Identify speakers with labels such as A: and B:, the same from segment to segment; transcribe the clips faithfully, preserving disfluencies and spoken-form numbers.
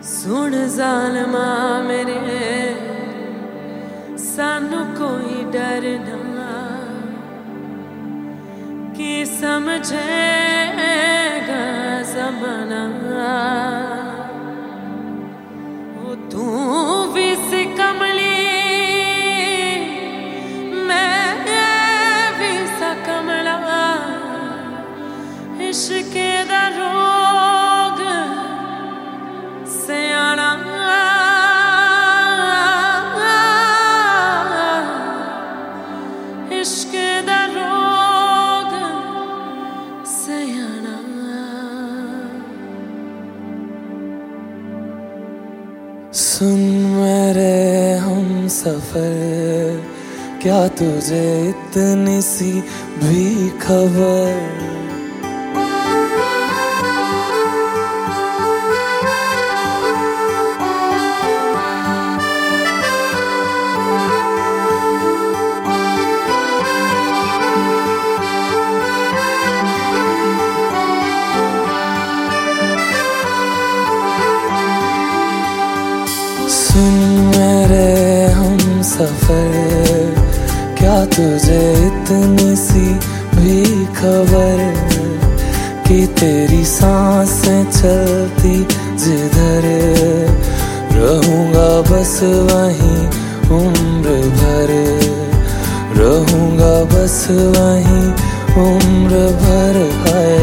A: सुन ज़ालिमा मेरे सानू कोई डर ना कि समझेगा ज़माना। ओ तू भी सी कमली मैं भी सा कमला, इश्क दा रोग सयाना इश्क दा रोग सयाना।
B: सुन मेरे हम सफर, क्या तुझे इतनी सी भी खबर? सुन मेरे हम सफर, क्या तुझे इतनी सी भी खबर कि तेरी सांसें चलती जिधर रहूंगा बस वहीं उम्र भर, रहूंगा बस वहीं उम्र भर। है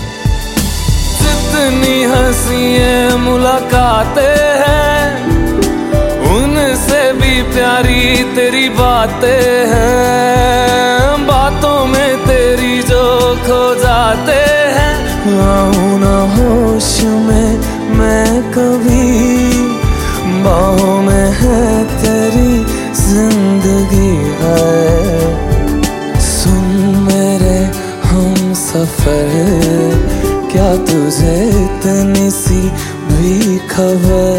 B: जितनी हंसियां मुलाकातें हैं, उनसे भी प्यारी तेरी बातें हैं। बातों में तेरी जो खो जाते हैं, आऊं ना होश में मैं कभी, बाहों में है तेरी जिंदगी है। सुन मेरे हम सफर, क्या तुझे इतनी सी भी खबर?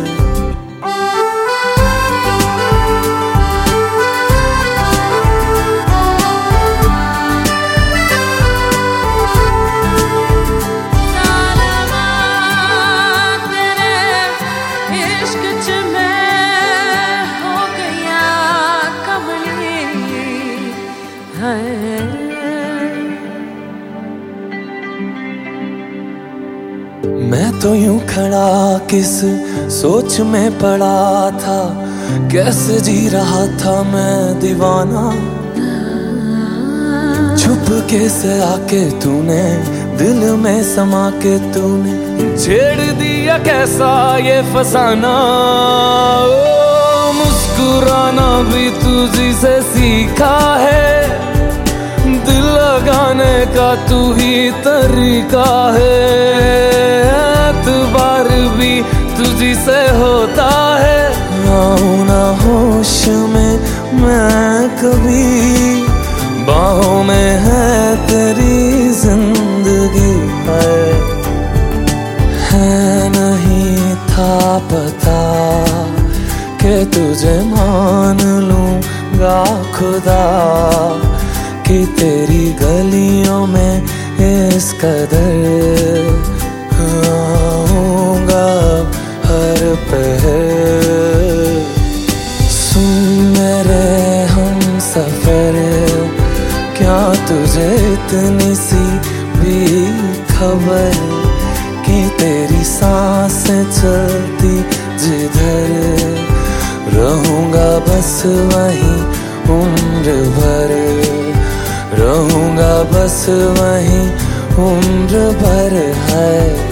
B: मैं तो यूं खड़ा किस सोच में पड़ा था, कैसे जी रहा था मैं दीवाना। छुप के से आके तूने दिल में समा के तूने छेड़ दिया कैसा ये फसाना। ओ मुस्कुराना भी तुझी से सीखा है, दिल लगाने का तू ही तरीका है। एतबार भी तुझी से होता है, आऊं ना होश में मैं कभी, बाहों में है तेरी जिंदगी है। है नहीं था पता कि तुझे मान लूंगा खुदा, कि तेरी गलियों में इस कदर आऊंगा हर पहर। सुन मेरे हम सफर, क्या तुझे इतनी सी भी खबर कि तेरी सांसें चलती जिधर रहूंगा बस वहीं उम्र भर, रहूंगा बस वहीं उम्र भर। है